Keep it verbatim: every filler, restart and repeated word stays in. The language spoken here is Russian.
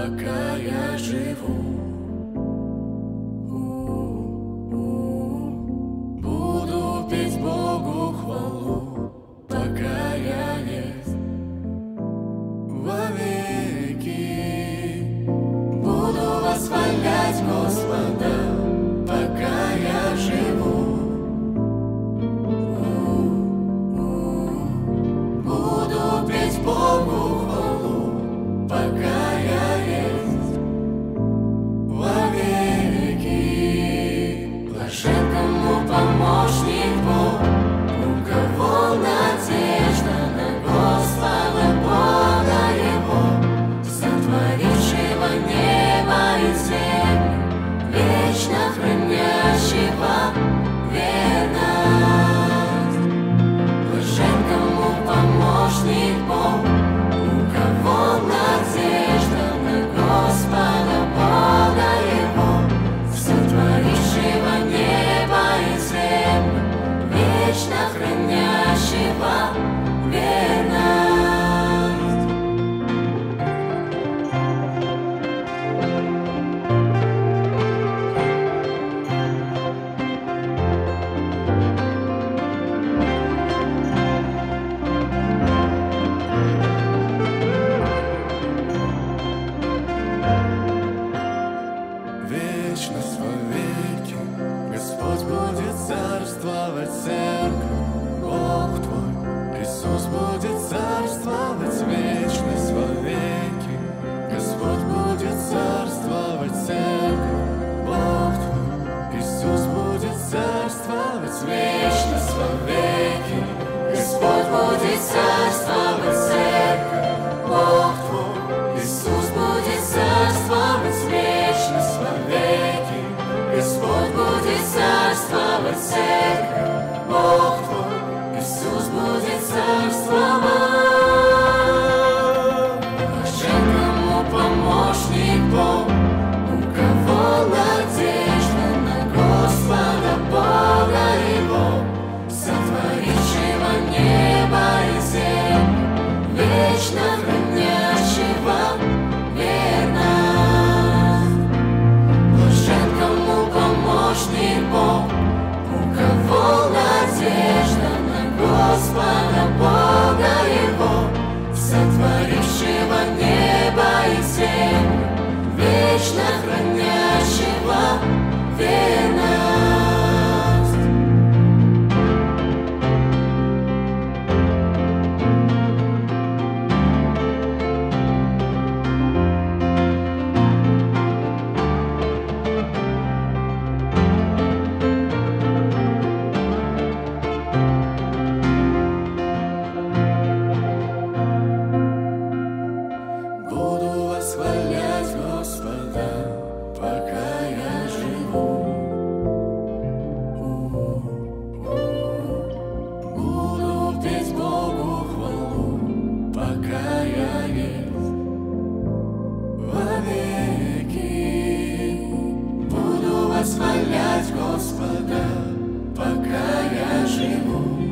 пока я живу. Буду петь Богу хвалу, пока я есть вовеки. Буду восхвалять Господа, пока я живу. Буду петь Богу хвалу, пока я есть вовеки. Блажен, кому помощник Бог, у кого надежда на Господа Бога Его, сотворившего небо и землю, вечно хранящего верность. Блажен, кому помощник Бог, у кого надежда на Господа Бога Его, сотворившего небо и землю, вечно хранящего верность. Вечность вовеки, Господь будет царствовать, церковь, Бог твой, Иисус будет царствовать. Вечность вовеки, Господь будет царствовать, церковь, Бог твой, Иисус будет царствовать. Вечность вовеки, Господь будет царствовать, церковь, Бог твой, Иисус будет царствовать. Вечность вовеки, Господь будет царствовать, церковь, Бог твой, Иисус будет царствовать. Блажен, кому помощник Бог, у кого надежда на Господа Бога Его, сотворившего небо и землю, вечно хранящего верность. Блажен, кому помощник Бог, у кого надежда на Господа Бога Его, сотворившего небо и землю, вечно хранящего верность. Буду восхвалять Господа, пока я живу. Буду петь Богу хвалу, пока я есть вовеки. Буду восхвалять Господа, пока я живу.